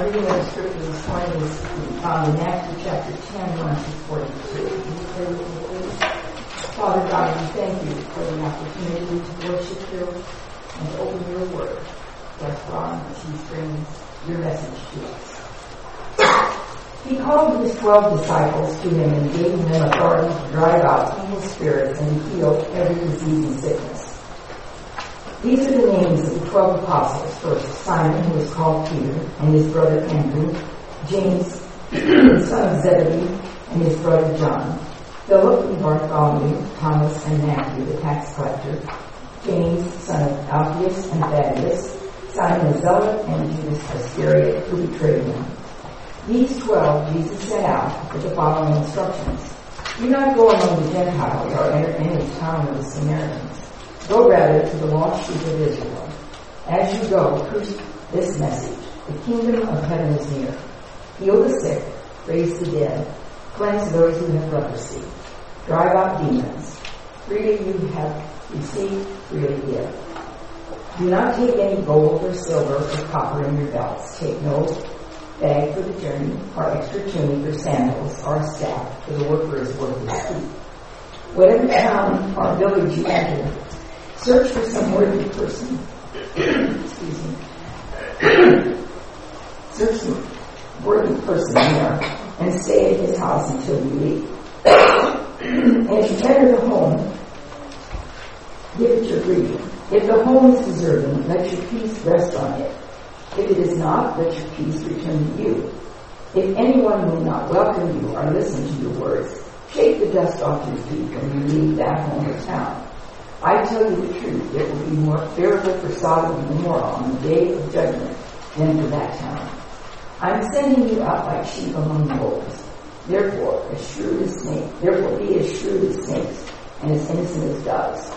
reading of the scripture this morning is found in Matthew chapter 10, 1 to 42. Will you pray with me, please? Father God, we thank you for the opportunity to worship you and to open your word. Bless Ron as he brings your message to us. He called his 12 disciples to him and gave them authority to drive out evil spirits and to heal every disease and sickness. These are the names of the 12 apostles. First, Simon, who is called Peter, and his brother Andrew, James, the son of Zebedee, and his brother John, Philip and Bartholomew, Thomas and Matthew, the tax collector, James, son of Alphaeus and Thaddeus, Simon the Zealot, and Judas Iscariot, who betrayed him. These 12 Jesus sent out with the following instructions. Do not go among the Gentiles or enter any town of the Samaritans. Go rather to the lost sheep of Israel. As you go, preach this message. The kingdom of heaven is near. Heal the sick, raise the dead, cleanse those who have leprosy, drive out demons. Freely you have received, freely give. Do not take any gold or silver or copper in your belts. Take no bag for the journey, or extra tunic or sandals, or a staff, for the worker is worth his keep. Whatever town or village you enter, search for some worthy person. Excuse me. Search some worthy person there and stay at his house until you leave. And if you enter the home, give it your greeting. If the home is deserving, let your peace rest on it. If it is not, let your peace return to you. If anyone will not welcome you or listen to your words, shake the dust off your feet when you leave that home or town. I tell you the truth, it will be more bearable for Sodom and Gomorrah on the day of judgment than for that town. I'm sending you out like sheep among wolves. Therefore, be as shrewd as snakes and as innocent as doves.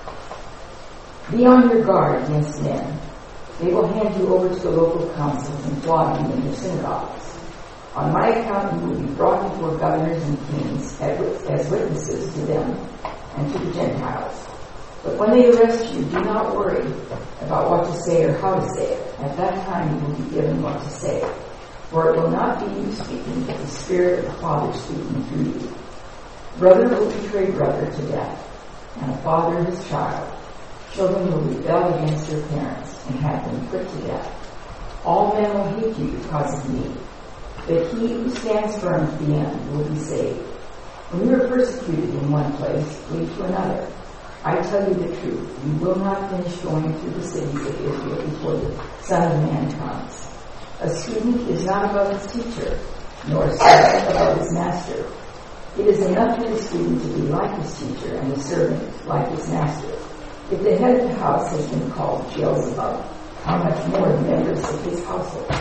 Be on your guard against men. They will hand you over to the local councils and flog you in their synagogues. On my account, you will be brought before governors and kings as witnesses to them and to the Gentiles. But when they arrest you, do not worry about what to say or how to say it. At that time you will be given what to say. For it will not be you speaking, but the Spirit of the Father speaking through you. Brother will betray brother to death, and a father his child. Children will rebel against their parents and have them put to death. All men will hate you because of me, but he who stands firm to the end will be saved. When you are persecuted in one place, flee to another. I tell you the truth, you will not finish going through the cities of Israel before the Son of Man comes. A student is not above his teacher, nor a servant above his master. It is enough for the student to be like his teacher and the servant like his master. If the head of the house has been called Beelzebub, how much more the members of his household?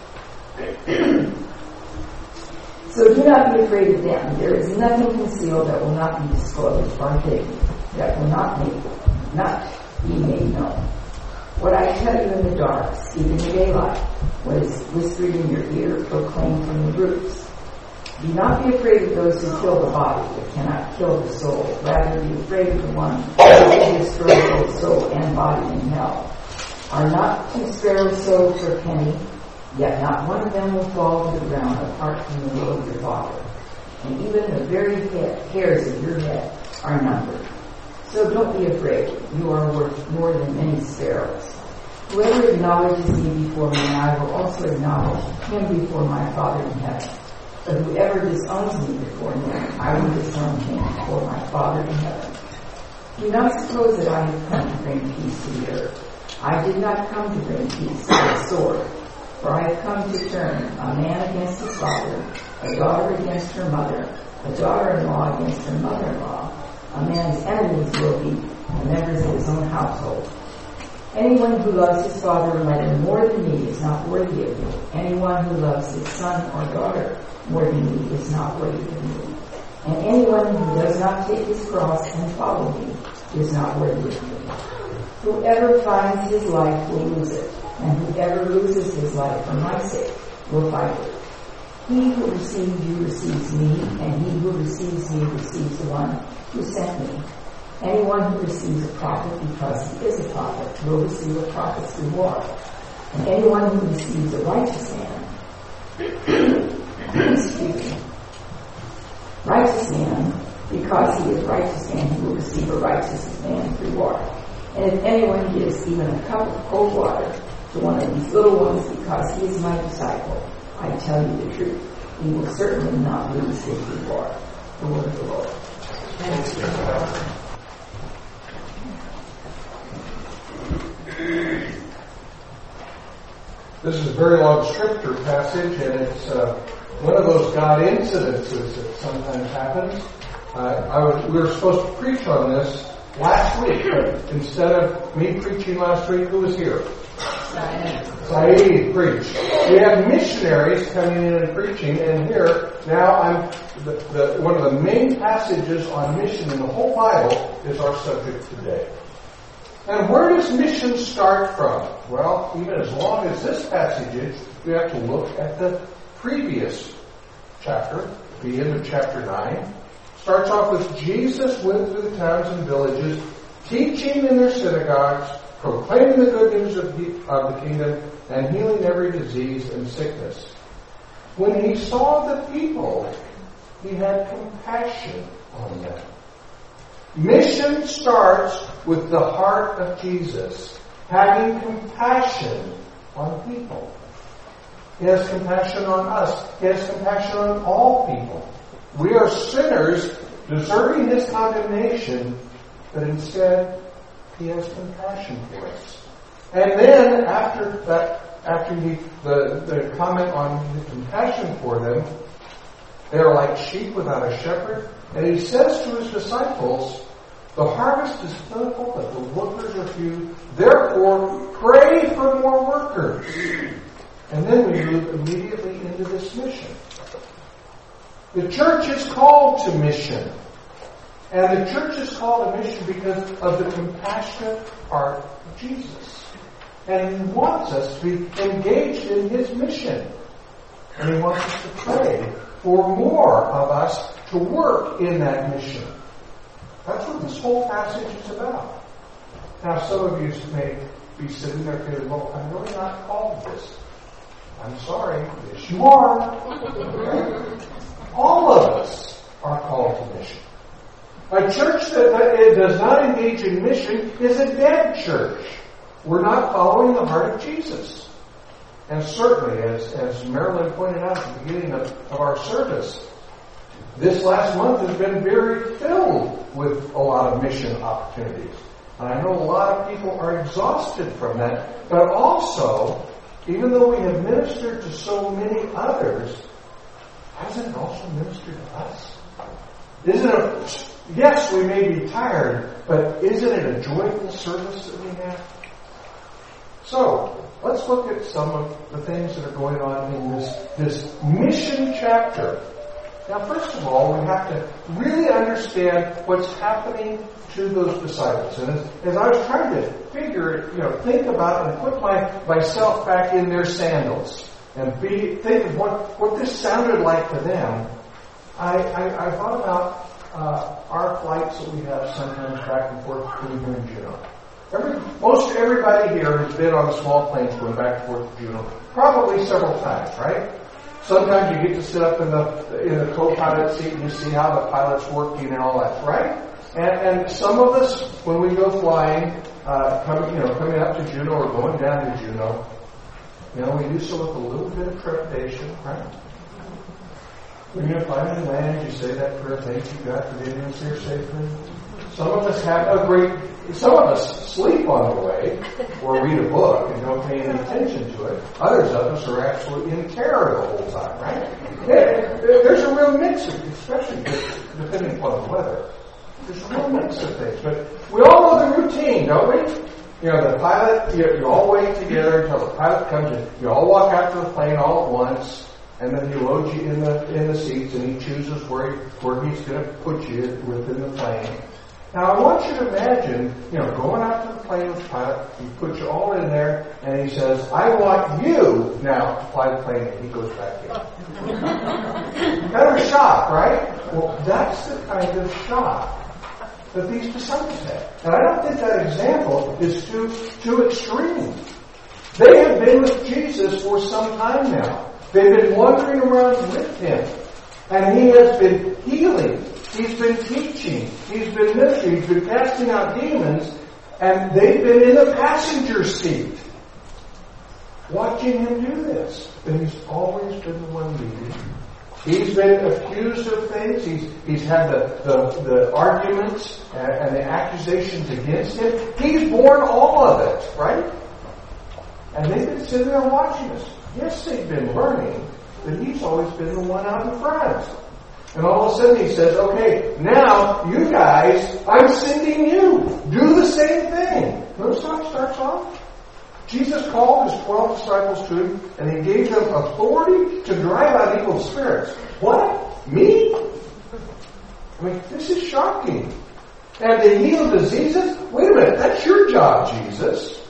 So do not be afraid of them. There is nothing concealed that will not be disclosed, or hidden that will not be made known. What I tell you in the dark, speak in the daylight. What is whispered in your ear, proclaim from the roofs. Do not be afraid of those who kill the body, but cannot kill the soul. Rather, be afraid of the one who will destroy both soul and body in hell. Are not 2 sparrows sold for a penny? Yet not one of them will fall to the ground apart from the will of your Father. And even the very hairs of your head are numbered. So don't be afraid. You are worth more than many sparrows. Whoever acknowledges me before me, I will also acknowledge him before my Father in heaven. But whoever disowns me before men, I will disown him before my Father in heaven. Do not suppose that I have come to bring peace to the earth. I did not come to bring peace, but a sword. For I have come to turn a man against his father, a daughter against her mother, a daughter-in-law against her mother-in-law. A man's enemies will be the members of his own household. Anyone who loves his father or mother more than me is not worthy of me. Anyone who loves his son or daughter more than me is not worthy of me. And anyone who does not take his cross and follow me is not worthy of me. Whoever finds his life will lose it, and whoever loses his life for my sake will find it. He who receives you receives me, and he who receives me receives the one who sent me. Anyone who receives a prophet because he is a prophet will receive a prophet's reward. And anyone who receives a righteous man Excuse me. Righteous man, because he is righteous man, he will receive a righteous man's reward. And if anyone gives even a cup of cold water to one of these little ones because he is my disciple, I tell you the truth, he will certainly not lose his reward. The word of the Lord. Thanks be to God. This is a very long scripture passage, and it's one of those God incidences that sometimes happens. We were supposed to preach on this last week, but instead of me preaching last week, who was here? Saeed preached. We have missionaries coming in and preaching, and here, now I'm one of the main passages on mission in the whole Bible is our subject today. And where does mission start from? Well, even as long as this passage is, we have to look at the previous chapter, the end of chapter 9. Starts off with Jesus went through the towns and villages, teaching in their synagogues, proclaiming the good news of the kingdom, and healing every disease and sickness. When he saw the people, he had compassion on them. Mission starts with the heart of Jesus, having compassion on people. He has compassion on us. He has compassion on all people. We are sinners deserving his condemnation, but instead he has compassion for us. And then after the comment on the compassion for them, they are like sheep without a shepherd. And he says to his disciples, the harvest is plentiful, but the workers are few. Therefore, pray for more workers. And then we move immediately into this mission. The church is called to mission. And the church is called to mission because of the compassionate heart of Jesus. And he wants us to be engaged in his mission. And he wants us to pray for more of us to work in that mission. That's what this whole passage is about. Now, some of you may be sitting there feeling, well, I'm really not called to this. I'm sorry. Yes, you are. All of us are called to mission. A church that does not engage in mission is a dead church. We're not following the heart of Jesus. And certainly, as Marilyn pointed out at the beginning of our service, this last month has been very filled with a lot of mission opportunities. And I know a lot of people are exhausted from that, but also, even though we have ministered to so many others, hasn't it also ministered to us? Yes, we may be tired, but isn't it a joyful service that we have? So, let's look at some of the things that are going on in this mission chapter. Now, first of all, we have to really understand what's happening to those disciples. And as I was trying to think about and put myself back in their sandals and think of what this sounded like to them, I thought about our flights that we have sometimes back and forth between here and Juneau. Most everybody here has been on small planes going back and forth to Juneau, probably several times, right? Sometimes you get to sit up in the co-pilot seat and you see how the pilot's working and all that, right? And some of us, when we go flying, coming up to Juneau or going down to Juneau, we do so with a little bit of trepidation, right? When you finally land, you say that prayer, thank you, God, for getting us here safely. Some of us sleep on the way or read a book and don't pay any attention to it. Others of us are absolutely in terror the whole time, right? There's a real mix, especially depending upon the weather. There's a real mix of things. But we all know the routine, don't we? The pilot, you all wait together until the pilot comes in. You all walk out to the plane all at once. And then he loads you in the seats, and he chooses where he's going to put you within the plane. Now, I want you to imagine, going out to the plane with the pilot, he puts you all in there, and he says, I want you now to fly the plane, and he goes back in. Kind of a shock, right? Well, that's the kind of shock that these disciples had. And I don't think that example is too extreme. They have been with Jesus for some time now. They've been wandering around with him. And he has been healing. He's been teaching. He's been ministering. He's been casting out demons. And they've been in the passenger seat, watching him do this. And he's always been the one leading. He's been accused of things. He's had the arguments and the accusations against him. He's borne all of it, right? And they've been sitting there watching us. Yes, they've been learning, but he's always been the one out in front. And all of a sudden he says, okay, now you guys, I'm sending you. Do the same thing. Notice how it starts off? Jesus called his 12 disciples to him, and he gave them authority to drive out evil spirits. What? Me? I mean, this is shocking. And to heal diseases? Wait a minute, that's your job, Jesus.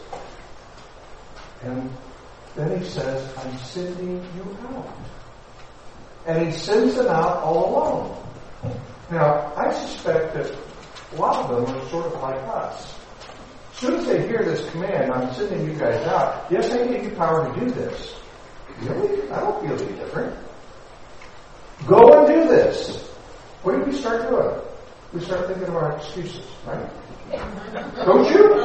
And then he says, I'm sending you out. And he sends them out all alone. Now, I suspect that a lot of them are sort of like us. As soon as they hear this command, I'm sending you guys out. Yes, I gave you power to do this. Really? I don't feel any different. Go and do this. What do we start doing? We start thinking of our excuses, right? Don't you?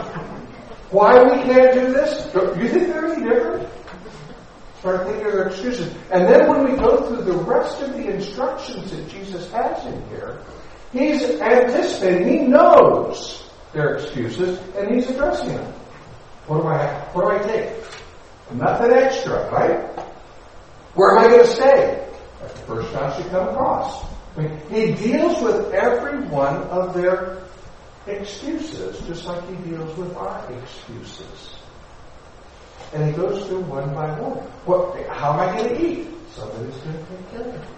Why we can't do this? Do you think they're any different? Start thinking of their excuses. And then when we go through the rest of the instructions that Jesus has in here, he's anticipating, he knows their excuses, and he's addressing them. What do I take? Nothing extra, right? Where am I going to stay? That's the first house you come across. I mean, he deals with every one of their excuses, just like he deals with our excuses. And he goes through one by one. How am I going to eat? Somebody's going to take care of it.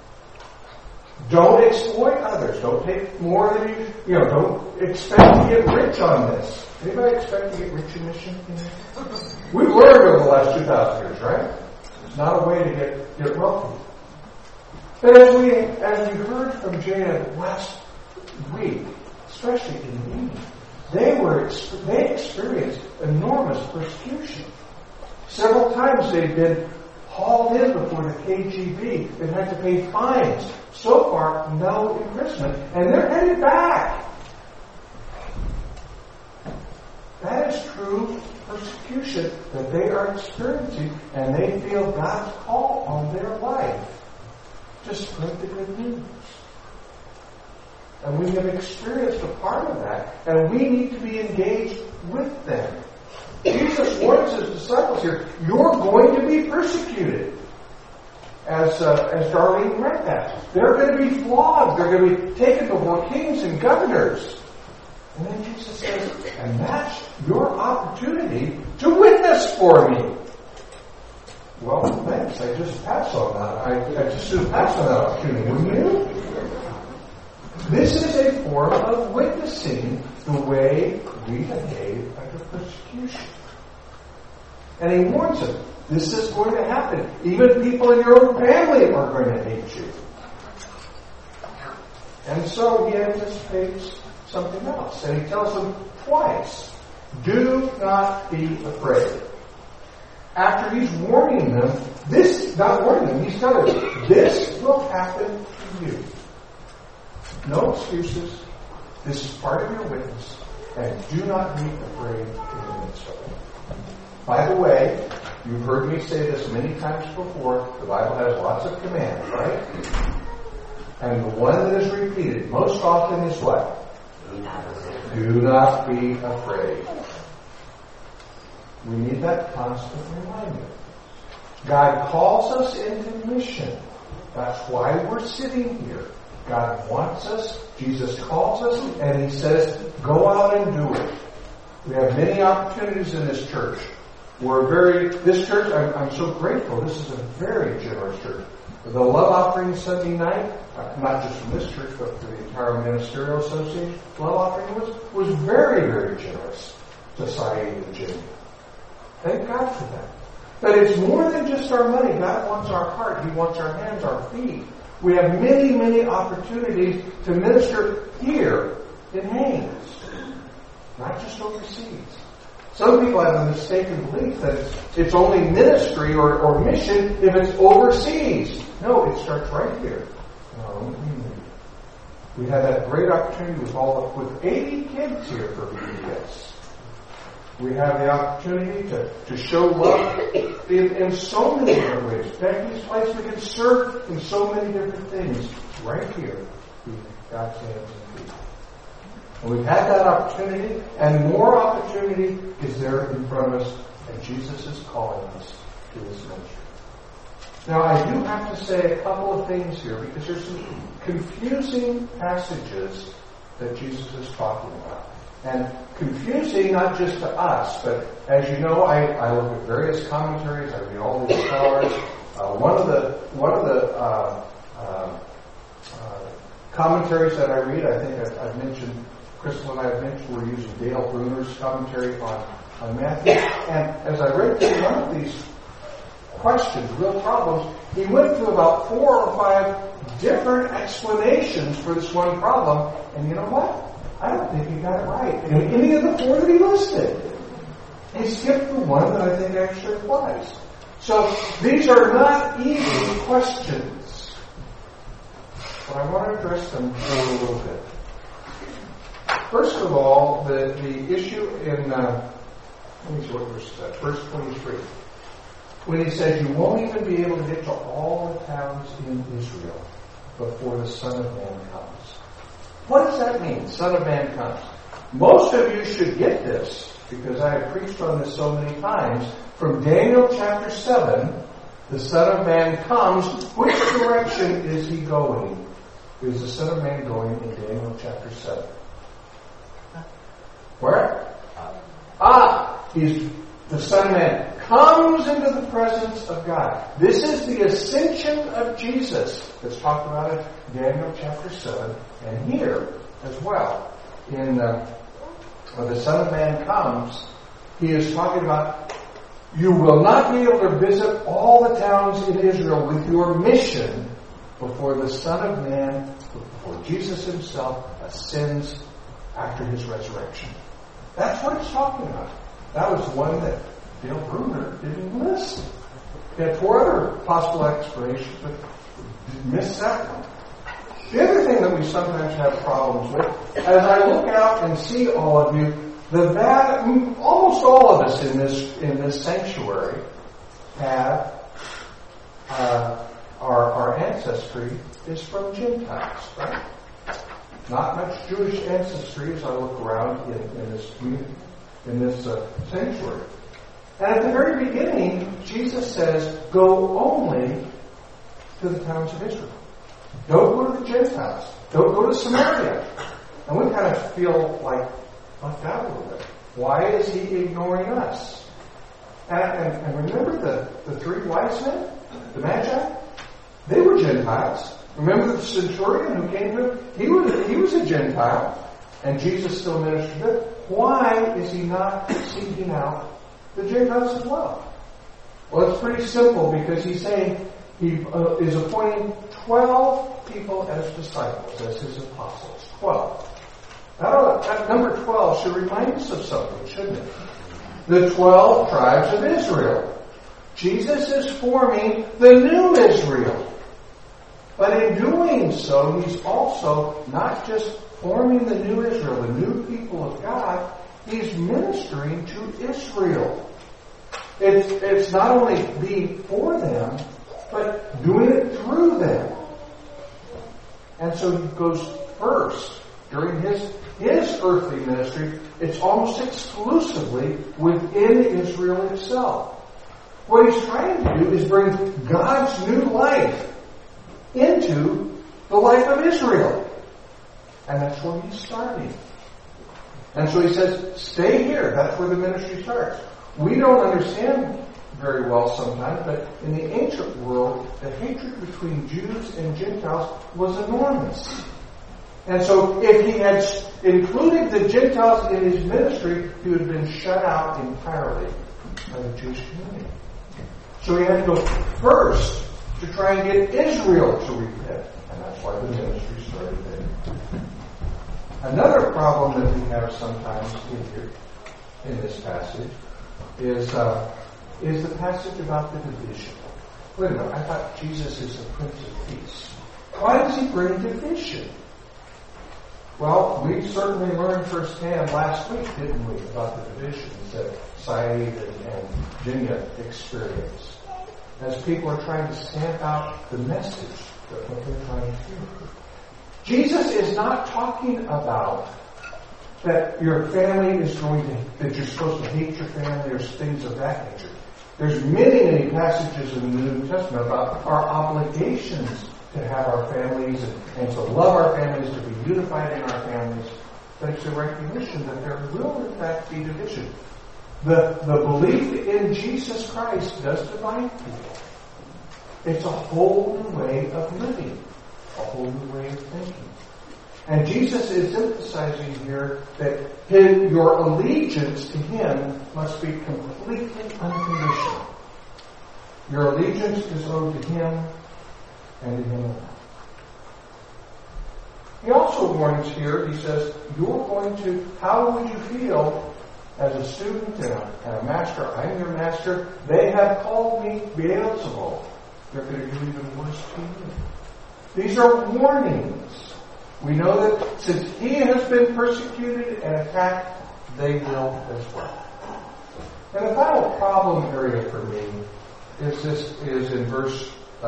Don't exploit others. Don't take more than you don't expect to get rich on this. Anybody expect to get rich in mission? We've learned over the last 2,000 years, right? It's not a way to get wealthy. But as we heard from Jan last week, especially in the meeting, they experienced enormous persecution. Several times they've been hauled in before the KGB. They've had to pay fines. So far, no imprisonment. And they're headed back. That is true persecution that they are experiencing, and they feel God's call on their life to spread the good news. And we have experienced a part of that, and we need to be engaged with them. Jesus warns his disciples here, you're going to be persecuted. As Darlene read that. They're going to be flogged. They're going to be taken before kings and governors. And then Jesus says, and that's your opportunity to witness for me. Well, thanks. I just passed on that. I just should pass on that opportunity, wouldn't you? This is a form of witnessing the way we behave under persecution. And he warns them, this is going to happen. Even people in your own family are going to hate you. And so he anticipates something else. And he tells them twice, do not be afraid. After he's warning them, he's telling them, this will happen to you. No excuses. This is part of your witness. And do not be afraid in the midst of it. By the way, you've heard me say this many times before. The Bible has lots of commands, right? And the one that is repeated most often is what? Do not be afraid. We need that constant reminder. God calls us into mission. That's why we're sitting here. God wants us. Jesus calls us, and he says, go out and do it. We have many opportunities in this church. This church, I'm so grateful. This is a very generous church. The love offering Sunday night, not just from this church, but for the entire Ministerial Association, love offering was very, very generous to Saeed and Jimmy. Thank God for that. But it's more than just our money. God wants our heart. He wants our hands, our feet. We have many, many opportunities to minister here in Haines, not just overseas. Some people have a mistaken belief that it's only ministry or mission if it's overseas. No, it starts right here in our own community. We had that great opportunity with 80 kids here for VBS. We have the opportunity to show love in so many different ways. Becky's place, we can serve in so many different things right here in God's hands and feet. And we've had that opportunity, and more opportunity is there in front of us, and Jesus is calling us to His ministry. Now, I do have to say a couple of things here, because there's some confusing passages that Jesus is talking about. And confusing not just to us, but as you know, I look at various commentaries, I read all these scholars. One of the commentaries that I read, I think I've mentioned, Crystal and I have mentioned, we're using Dale Bruner's commentary on Matthew. And as I read through one of these questions, real problems, he went through about 4 or 5 different explanations for this one problem. And you know what? I don't think he got it right in any of the 4 that he listed. He skipped the one that I think actually applies. So these are not easy questions, but I want to address them a little bit. First of all, the issue in let me see what verse is that? Verse 23, when he says, "You won't even be able to get to all the towns in Israel before the Son of Man comes." What does that mean, Son of Man comes? Most of you should get this, because I have preached on this so many times. From Daniel chapter 7, the Son of Man comes. Which direction is he going? Is the Son of Man going in Daniel chapter 7? Where? He's the Son of Man comes into the presence of God. This is the ascension of Jesus that's talked about in Daniel chapter 7, and here as well. In when the Son of Man comes, he is talking about, you will not be able to visit all the towns in Israel with your mission before the Son of Man, before Jesus himself ascends after his resurrection. That's what he's talking about. That was one that Dale Bruner didn't list. He had 4 other possible explanations, but missed that one. The other thing that we sometimes have problems with, as I look out and see all of you, almost all of us in this sanctuary have our ancestry is from Gentiles, right? Not much Jewish ancestry as I look around in this community, in this sanctuary. And at the very beginning, Jesus says, "Go only to the towns of Israel. Don't go to the Gentiles. Don't go to Samaria." And we kind of feel like left out a little bit. Why is he ignoring us? And remember the 3 wise men, the Magi? They were Gentiles. Remember the centurion who came to him? He was a Gentile, and Jesus still ministered to him. Why is he not seeking out the Gentiles as well? Well, it's pretty simple, because he's saying he is appointing 12 people as disciples, as his apostles. 12. Now, that number 12 should remind us of something, shouldn't it? The 12 tribes of Israel. Jesus is forming the new Israel. But in doing so, he's also not just forming the new Israel, the new people of God, he's ministering to Israel. It's not only being for them, but doing it through them. And so he goes first. During his earthly ministry, it's almost exclusively within Israel itself. What he's trying to do is bring God's new life into the life of Israel. And that's where he's starting. And so he says, stay here. That's where the ministry starts. We don't understand very well sometimes, but in the ancient world, the hatred between Jews and Gentiles was enormous. And so if he had included the Gentiles in his ministry, he would have been shut out entirely by the Jewish community. So he had to go first to try and get Israel to repent. And that's why the ministry started there. Another problem that we have sometimes in here in this passage is the passage about the division. Wait a minute, I thought Jesus is the Prince of Peace. Why does he bring division? Well, we certainly learned firsthand last week, didn't we, about the divisions that Saeed and Jinya experienced as people are trying to stamp out the message that what they're trying to hear. Jesus is not talking about that your family is that you're supposed to hate your family or things of that nature. There's many, many passages in the New Testament about our obligations to have our families and to love our families, to be unified in our families. But it's a recognition that there will in fact be division. The belief in Jesus Christ does divide people. It's a whole new way of living, a whole new way of thinking. And Jesus is emphasizing here that your allegiance to Him must be completely unconditional. Your allegiance is owed to Him and to Him alone. He also warns here, he says, how would you feel as a student and a master? I'm your master. They have called me Beelzebul. They're going to do even worse to you. These are warnings. We know that since he has been persecuted and attacked, they will as well. And the final problem area for me is in verse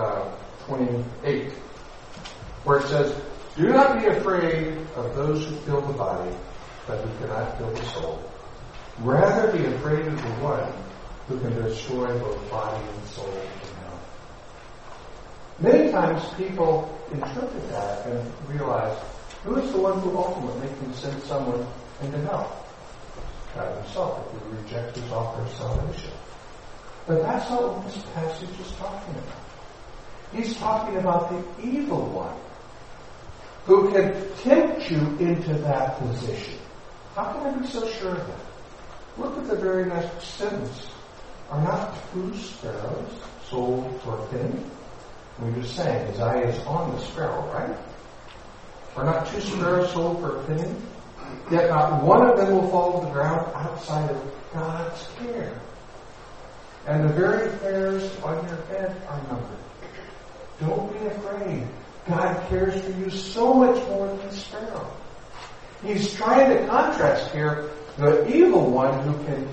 28, where it says, "Do not be afraid of those who kill the body, but who cannot kill the soul. Rather be afraid of the one who can destroy both body and soul in hell." Many times people interpret that and realize, who is the one who ultimately can send someone into hell? God Himself, if we reject His offer of salvation. But that's not what this passage is talking about. He's talking about the evil one who can tempt you into that position. How can I be so sure of that? Look at the very next sentence. Are not 2 sparrows sold for a penny? We were just saying, his eye is on the sparrow, right? Are not 2 sparrows sold for a penny? Yet not one of them will fall to the ground outside of God's care. And the very hairs on your head are numbered. Don't be afraid. God cares for you so much more than the sparrow. He's trying to contrast here the evil one who can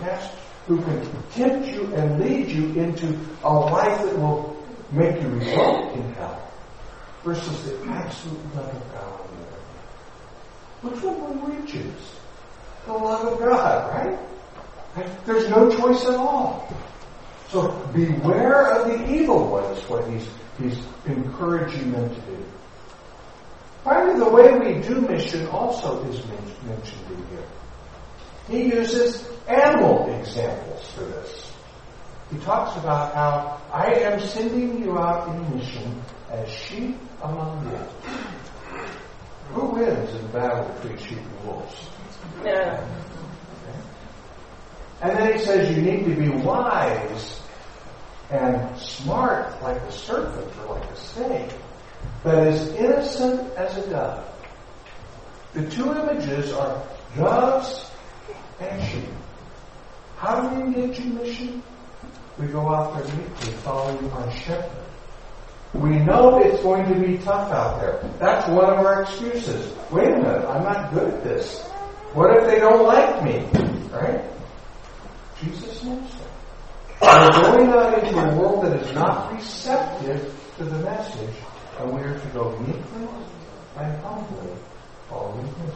tempt you and lead you into a life that will make you result in hell, versus the absolute love of God on the other hand. Which one will we choose? The love of God, right? There's no choice at all. So beware of the evil one is what he's encouraging them to do. Finally, the way we do mission also is mentioned in here. He uses animal examples for this. He talks about how I am sending you out in mission as sheep among wolves. Who wins in battle between sheep and wolves? Yeah. Okay. And then he says you need to be wise and smart like a serpent or like a snake, but as innocent as a dove. The 2 images are doves and sheep. How do we engage in mission? We go out there meekly following our shepherd. We know it's going to be tough out there. That's one of our excuses. Wait a minute, I'm not good at this. What if they don't like me? Right? Jesus knows that. We're going out into a world that is not receptive to the message, and we are to go meekly and humbly following His.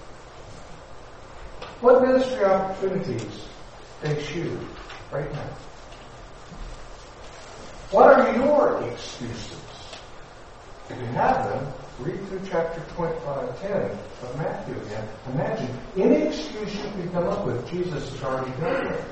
What ministry opportunities face you right now? What are your excuses? If you have them, read through chapter 10 of Matthew again. Imagine any excuse you can come up with, Jesus has already done it.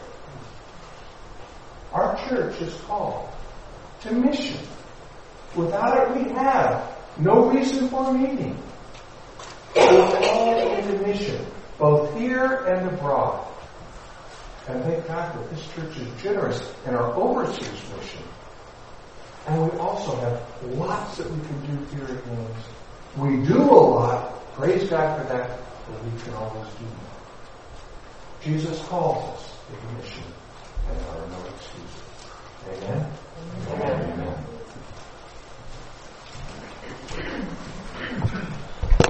Our church is called to mission. Without it, we have no reason for meeting. We're called into mission, both here and abroad. And thank God that this church is generous in our overseas mission. And we also have lots that we can do here at Williams. We do a lot. Praise God for that, but we can always do more. Jesus calls us to the mission, and there are no excuses. Amen?